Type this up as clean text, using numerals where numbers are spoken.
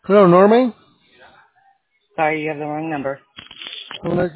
Hello, Norman. Sorry, you have the wrong number. Hola.